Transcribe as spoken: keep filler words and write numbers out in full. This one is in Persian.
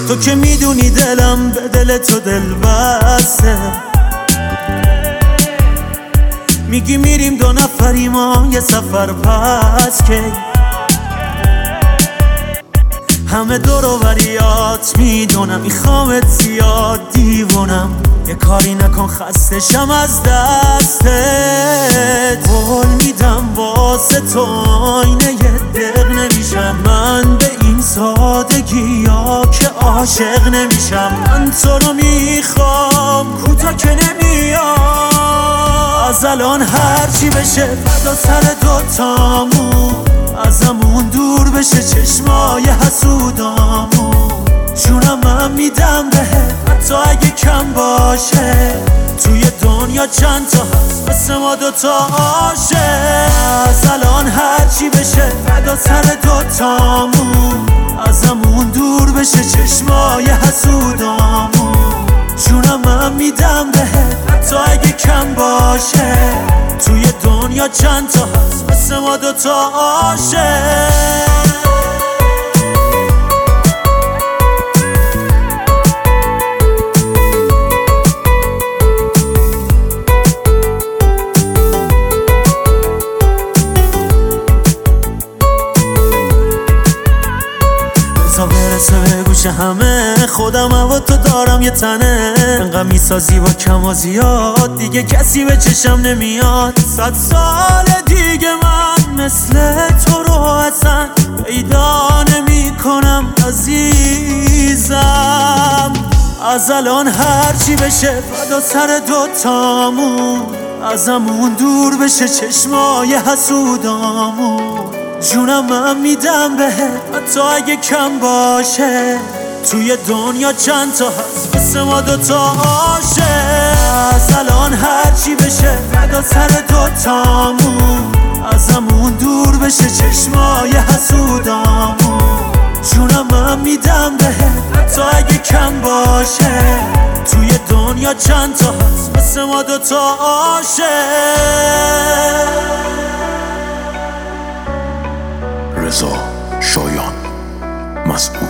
تو که میدونی دلم به دل تو دل بسته. میگی میریم دو نفری ما یه سفر پس که همه دور و بریات میدونم میخوامت زیاد دیوونم. یه کاری نکن خستشم از دستت. قول میدم واسه تو آینه یه دق نمیشم من به این سادگی ها که عاشق نمیشم. من تو رو میخوام کوتا که نمیام. از الان هرچی بشه فدا سر دوتامون. ازمون دور بشه چشمای حسودامون. جونم من میدم بهت حتی اگه کم باشه. توی دنیا چند تا هست مثل ما دوتا عاشق. از الان هرچی بشه فدا سر دوتامون. ازمون دور بشه چشمای حسودامون. جونم من میدم بهت حتی اگه کم باشه. توی دنیا چند تا هست مثل ما دوتا عاشق. تا برسه به گوش همه خودم و تو دارم یه تنه. انقدر میسازی با کم و زیاد دیگه کسی به چشم نمیاد. صد سال دیگه من مثل تو رو اصلا پیدا نمی کنم عزیزم. از الان هرچی بشه فدا سر دوتامون. ازمون دور بشه چشمای حسودامون. جونم من میدم بهت حتی اگه کم باشه. توی دنیا چند تا هست مثل ما دوتا عاشق. از الان هرچی بشه فدا سر دوتامون. ازمون دور بشه چشمای حسودامون. جونم من میدم بهت حتی اگه کم باشه. توی دنیا چند تا هست مثل ما دوتا عاشق. رضا شایان مسئول.